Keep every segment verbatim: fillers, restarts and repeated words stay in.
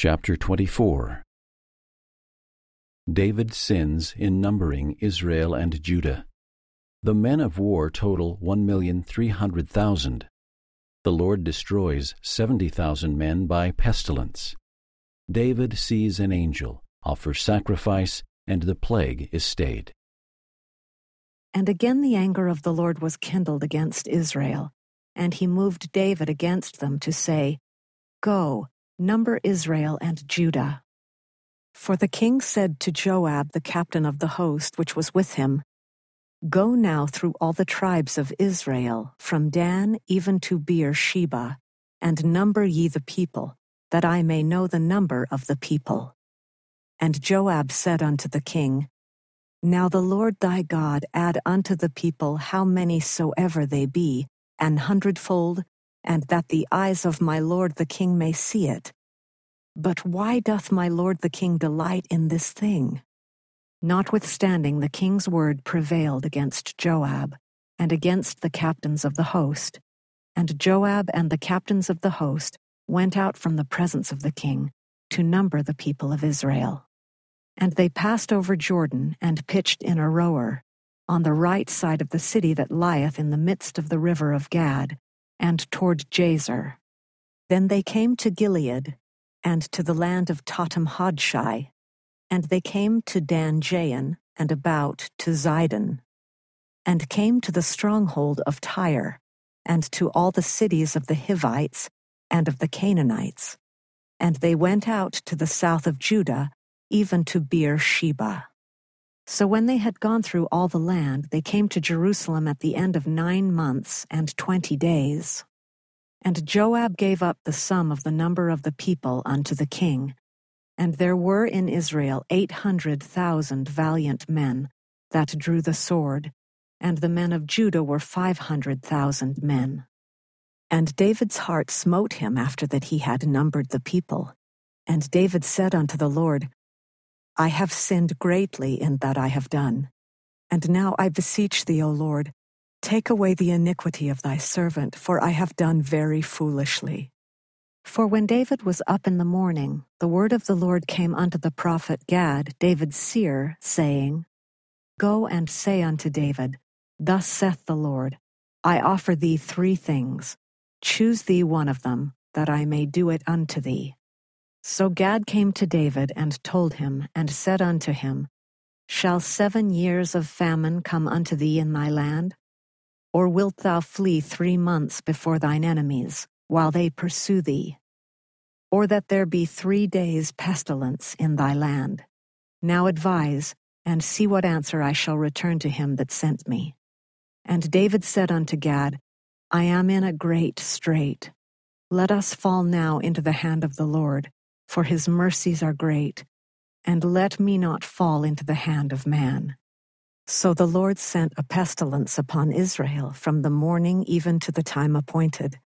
Chapter twenty-four. David sins in numbering Israel and Judah. The men of war total one million three hundred thousand. The Lord destroys seventy thousand men by pestilence. David sees an angel, offers sacrifice, and the plague is stayed. And again the anger of the Lord was kindled against Israel, and he moved David against them to say, Go, number Israel and Judah. For the king said to Joab, the captain of the host which was with him, Go now through all the tribes of Israel, from Dan even to Beer-sheba, and number ye the people, that I may know the number of the people. And Joab said unto the king, Now the Lord thy God add unto the people how many soever they be, an hundredfold, and that the eyes of my lord the king may see it. But why doth my lord the king delight in this thing? Notwithstanding the king's word prevailed against Joab, and against the captains of the host. And Joab and the captains of the host went out from the presence of the king, to number the people of Israel. And they passed over Jordan, and pitched in Aroer, on the right side of the city that lieth in the midst of the river of Gad, and toward Jazer. Then they came to Gilead, and to the land of Totam-Hodshai, and they came to Dan-Jain, and about to Zidon, and came to the stronghold of Tyre, and to all the cities of the Hivites, and of the Canaanites. And they went out to the south of Judah, even to Beer-sheba. So when they had gone through all the land, they came to Jerusalem at the end of nine months and twenty days. And Joab gave up the sum of the number of the people unto the king. And there were in Israel eight hundred thousand valiant men that drew the sword, and the men of Judah were five hundred thousand men. And David's heart smote him after that he had numbered the people. And David said unto the Lord, I have sinned greatly in that I have done. And now I beseech thee, O Lord, take away the iniquity of thy servant, for I have done very foolishly. For when David was up in the morning, the word of the Lord came unto the prophet Gad, David's seer, saying, Go and say unto David, Thus saith the Lord, I offer thee three things. Choose thee one of them, that I may do it unto thee. So Gad came to David and told him, and said unto him, Shall seven years of famine come unto thee in thy land? Or wilt thou flee three months before thine enemies, while they pursue thee? Or that there be three days' pestilence in thy land? Now advise, and see what answer I shall return to him that sent me. And David said unto Gad, I am in a great strait. Let us fall now into the hand of the Lord, for his mercies are great, and let me not fall into the hand of man. So the Lord sent a pestilence upon Israel from the morning even to the time appointed.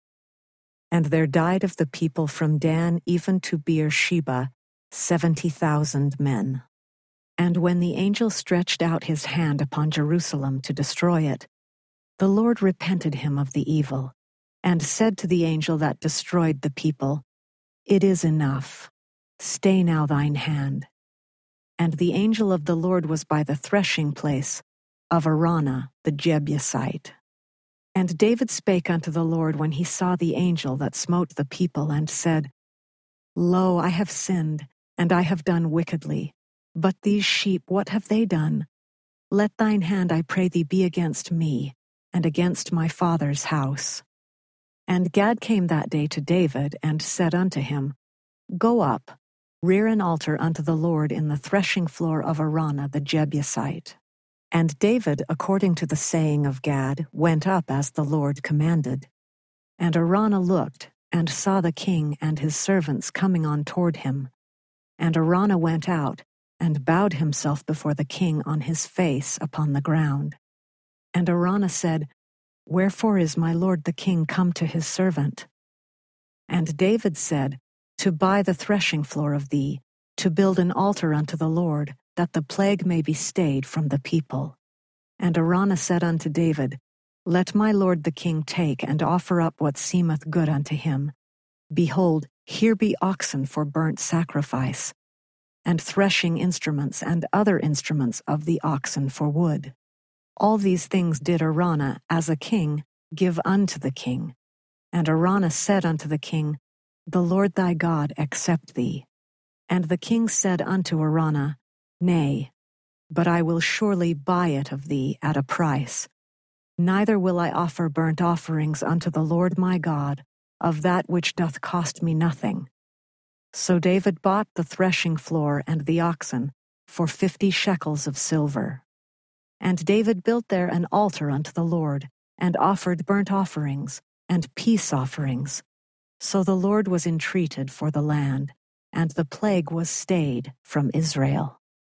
And there died of the people from Dan even to Beer-sheba seventy thousand men. And when the angel stretched out his hand upon Jerusalem to destroy it, the Lord repented him of the evil, and said to the angel that destroyed the people, It is enough. Stay now thine hand. And the angel of the Lord was by the threshing place of Araunah the Jebusite. And David spake unto the Lord when he saw the angel that smote the people, and said, Lo, I have sinned, and I have done wickedly. But these sheep, what have they done? Let thine hand, I pray thee, be against me, and against my father's house. And Gad came that day to David, and said unto him, Go up, rear an altar unto the Lord in the threshing floor of Araunah the Jebusite. And David, according to the saying of Gad, went up as the Lord commanded. And Araunah looked, and saw the king and his servants coming on toward him. And Araunah went out, and bowed himself before the king on his face upon the ground. And Araunah said, Wherefore is my lord the king come to his servant? And David said, To buy the threshing floor of thee, to build an altar unto the Lord, that the plague may be stayed from the people. And Araunah said unto David, Let my lord the king take and offer up what seemeth good unto him. Behold, Here be oxen for burnt sacrifice, and threshing instruments and other instruments of the oxen for wood. All these things did Araunah, as a king, give unto the king. And Araunah said unto the king, The Lord thy God accept thee. And the king said unto Araunah, Nay, but I will surely buy it of thee at a price. Neither will I offer burnt offerings unto the Lord my God of that which doth cost me nothing. So David bought the threshing floor and the oxen for fifty shekels of silver. And David built there an altar unto the Lord, and offered burnt offerings and peace offerings. So the Lord was entreated for the land, and the plague was stayed from Israel.